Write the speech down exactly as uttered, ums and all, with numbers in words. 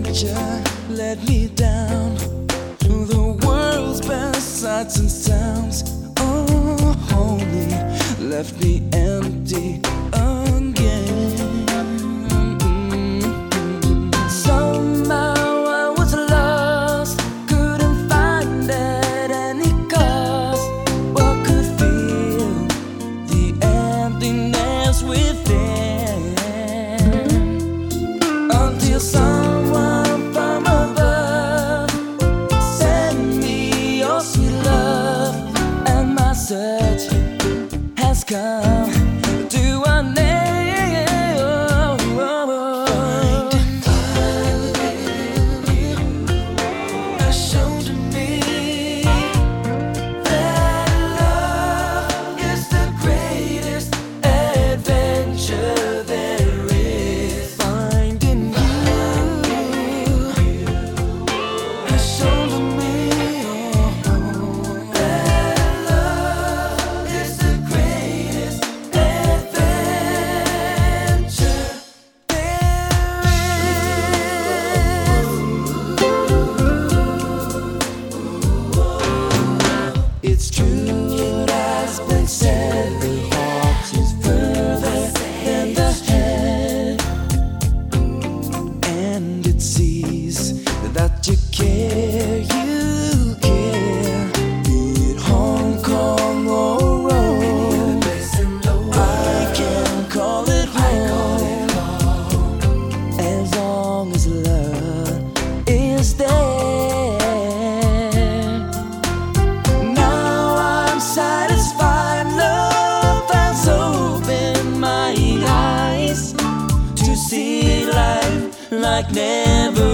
adventure let me down to the world's best sights and sounds. Oh, only left me empty again. Somehow I was lost, couldn't find at any cost what could fill the emptiness within, until someone from above sent me your sweet love, and my search has come to an end. It's true what has been said, the heart is further than the head, and it sees that you care, you care, be it Hong Kong or Rome. I can call it home as long as love is there. Like never